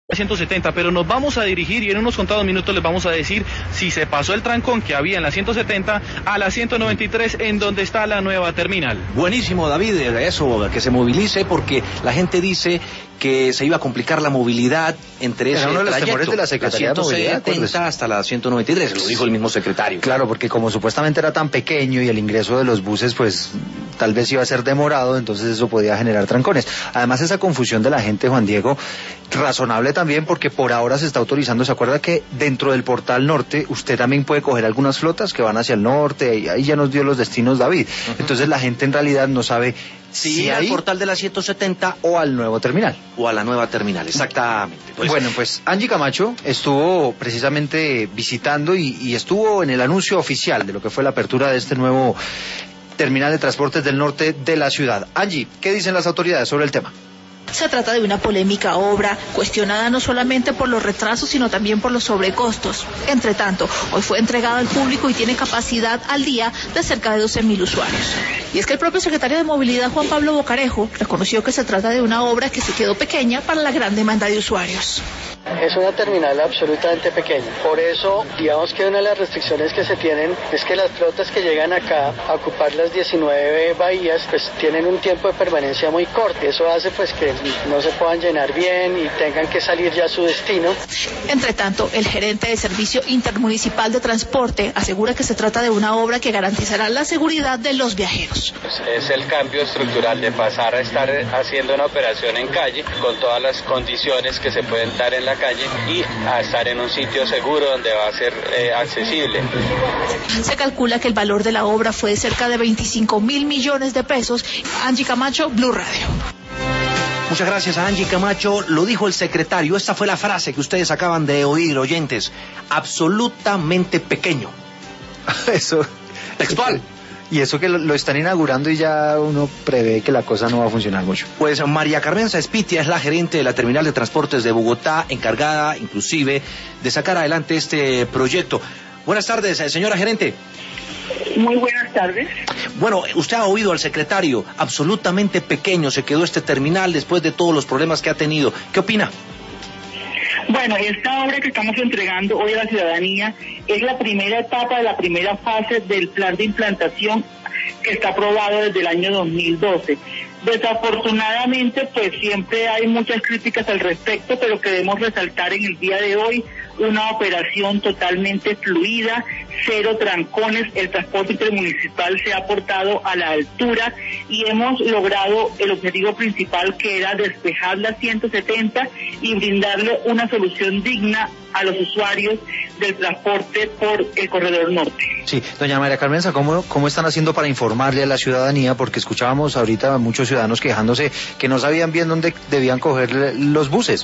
170, pero nos vamos a dirigir y en unos contados minutos les vamos a decir si se pasó el trancón que había en la 170 a la 193 en donde está la nueva terminal. Buenísimo, David, eso, que se movilice porque la gente dice que se iba a complicar la movilidad entre ese uno de los trayecto, temores de la Secretaría de Movilidad, 170 hasta la 193, lo dijo el mismo secretario. Claro, porque como supuestamente era tan pequeño y el ingreso de los buses pues tal vez iba a ser demorado, entonces eso podía generar trancones. Además esa confusión de la gente, Juan Diego, razonable también porque por ahora se está autorizando, ¿se acuerda que dentro del portal norte usted también puede coger algunas flotas que van hacia el norte? Y ahí ya nos dio los destinos David. Entonces la gente en realidad no sabe si al portal de la 170 o al nuevo terminal. O a la nueva terminal, exactamente. Bueno, pues Angie Camacho estuvo precisamente visitando y estuvo en el anuncio oficial de lo que fue la apertura de este nuevo terminal de transportes del norte de la ciudad. Angie, ¿qué dicen las autoridades sobre el tema? Se trata de una polémica obra, cuestionada no solamente por los retrasos, sino también por los sobrecostos. Entre tanto, hoy fue entregada al público y tiene capacidad al día de cerca de 12.000 usuarios. Y es que el propio secretario de Movilidad, Juan Pablo Bocarejo, reconoció que se trata de una obra que se quedó pequeña para la gran demanda de usuarios. Es una terminal absolutamente pequeña. Por eso, digamos que una de las restricciones que se tienen es que las flotas que llegan acá a ocupar las 19 bahías, pues tienen un tiempo de permanencia muy corto. Eso hace pues que no se puedan llenar bien y tengan que salir ya a su destino. Entre tanto, el gerente de Servicio Intermunicipal de Transporte asegura que se trata de una obra que garantizará la seguridad de los viajeros. Es el cambio estructural de pasar a estar haciendo una operación en calle con todas las condiciones que se pueden dar en la calle y a estar en un sitio seguro donde va a ser accesible. Se calcula que el valor de la obra fue de cerca de 25.000 millones de pesos. Angie Camacho, Blue Radio. Muchas gracias a Angie Camacho, lo dijo el secretario, esta fue la frase que ustedes acaban de oír, oyentes, absolutamente pequeño. Eso. Textual. Y eso que lo están inaugurando y ya uno prevé que la cosa no va a funcionar mucho. Pues María Carmenza Espitia es la gerente de la Terminal de Transportes de Bogotá, encargada inclusive de sacar adelante este proyecto. Buenas tardes, señora gerente. Muy buenas tardes. Bueno, usted ha oído al secretario, absolutamente pequeño se quedó este terminal después de todos los problemas que ha tenido. ¿Qué opina? Bueno, esta obra que estamos entregando hoy a la ciudadanía es la primera etapa de la primera fase del plan de implantación que está aprobado desde el año 2012. Desafortunadamente, pues siempre hay muchas críticas al respecto, pero queremos resaltar en el día de hoy una operación totalmente fluida, cero trancones, el transporte intermunicipal se ha portado a la altura y hemos logrado el objetivo principal, que era despejar la 170 y brindarle una solución digna a los usuarios del transporte por el corredor norte. Sí, doña María Carmenza, ¿cómo están haciendo para informarle a la ciudadanía? Porque escuchábamos ahorita a muchos ciudadanos quejándose que no sabían bien dónde debían coger los buses.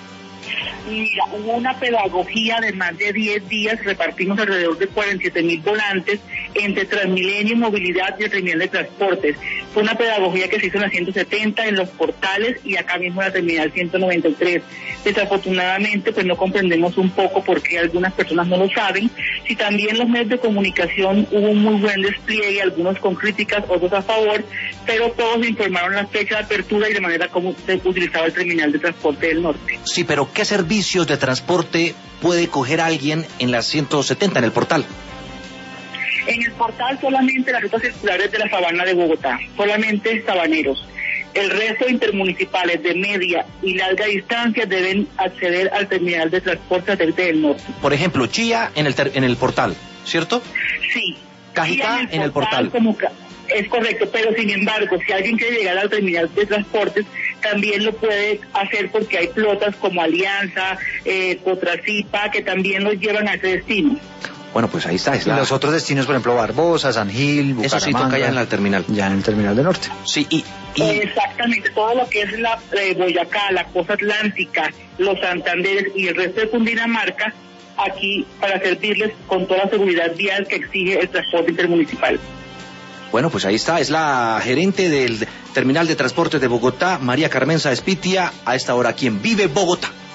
Mira, hubo una pedagogía de más de 10 días, repartimos alrededor de 47.000 volantes entre Transmilenio, Movilidad y el Terminal de Transportes. Fue una pedagogía que se hizo en la 170, en los portales y acá mismo en la Terminal 193. Desafortunadamente, pues no comprendemos un poco por qué algunas personas no lo saben. Si también los medios de comunicación hubo un muy buen despliegue, algunos con críticas, otros a favor, pero todos informaron la fecha de apertura y de manera como se utilizaba el Terminal de Transporte del Norte. Sí, pero ¿qué servicios de transporte puede coger alguien en la 170, en el portal? En el portal solamente las rutas circulares de la Sabana de Bogotá, solamente sabaneros. El resto de intermunicipales de media y larga distancia deben acceder al terminal de transporte satélite del norte. Por ejemplo, Chía en el portal, ¿cierto? Sí. Cajicá en el portal. Es correcto, pero sin embargo, si alguien quiere llegar al terminal de transportes, también lo puede hacer porque hay flotas como Alianza, Cotracipa, que también los llevan a ese destino. Bueno, pues ahí está. Y los otros destinos, por ejemplo, Barbosa, San Gil, Bucaramanga. Eso sí toca ya en el terminal. Ya en el terminal de norte. Sí, y... Exactamente, todo lo que es la Boyacá, la costa atlántica, los Santanderes y el resto de Cundinamarca, aquí para servirles con toda la seguridad vial que exige el transporte intermunicipal. Bueno, pues ahí está, es la gerente del Terminal de Transporte de Bogotá, María Carmenza Espitia, a esta hora aquí en Vive Bogotá.